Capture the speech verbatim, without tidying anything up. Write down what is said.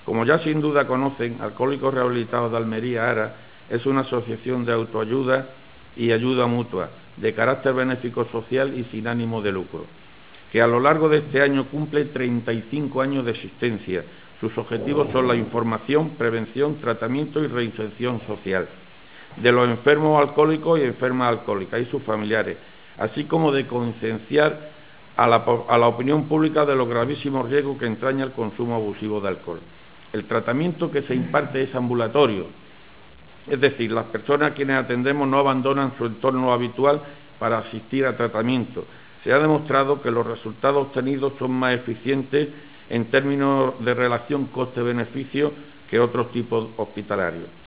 Como ya sin duda conocen, Alcohólicos Rehabilitados de Almería, ARA, es una asociación de autoayuda y ayuda mutua, de carácter benéfico social y sin ánimo de lucro, que a lo largo de este año cumple treinta y cinco años de existencia. Sus objetivos son la información, prevención, tratamiento y reinserción social de los enfermos alcohólicos y enfermas alcohólicas y sus familiares, así como de concienciar a la, a la opinión pública de los gravísimos riesgos que entraña el consumo abusivo de alcohol. El tratamiento que se imparte es ambulatorio, es decir, las personas a quienes atendemos no abandonan su entorno habitual para asistir a tratamiento. Se ha demostrado que los resultados obtenidos son más eficientes en términos de relación coste-beneficio que otros tipos hospitalarios.